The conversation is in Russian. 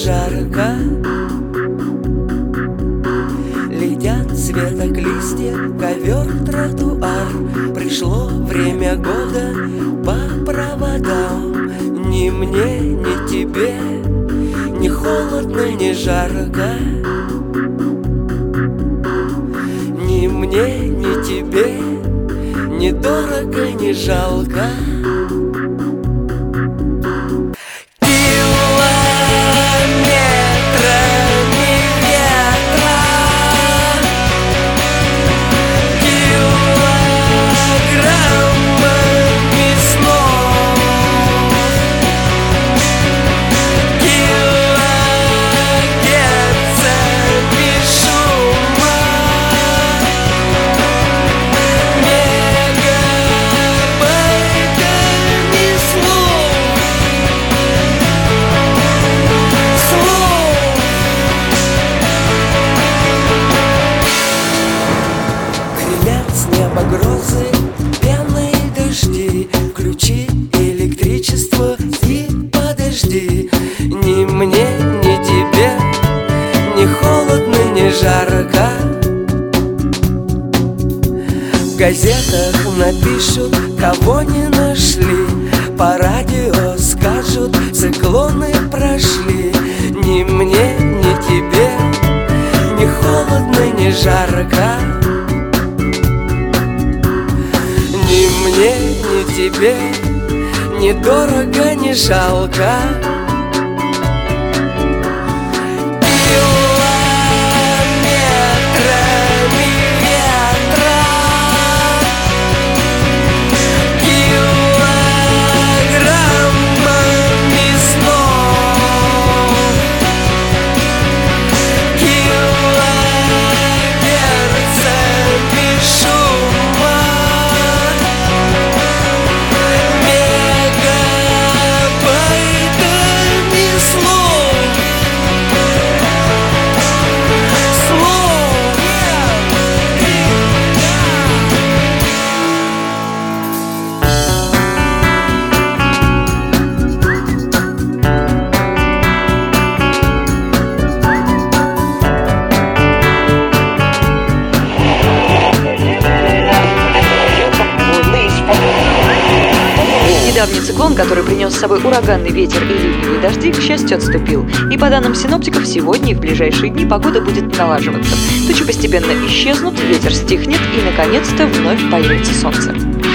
жарко. Летят с веток листья, ковер, тротуар. Пришло время года по проводам. Ни мне, ни тебе, ни холодно, ни жарко. Ни мне, ни тебе, ни дорого, ни жалко. Грозы, пены и дожди. Включи электричество и подожди. Ни мне, ни тебе, ни холодно, ни жарко. В газетах напишут, кого не нашли. По радио скажут, циклоны прошли. Ни мне, ни тебе, ни холодно, ни жарко. Ни мне, ни тебе, ни дорого, ни жалко. Недавний циклон, который принес с собой ураганный ветер и ливневые дожди, к счастью, отступил. И по данным синоптиков, сегодня и в ближайшие дни погода будет налаживаться. Тучи постепенно исчезнут, ветер стихнет и, наконец-то, вновь появится солнце.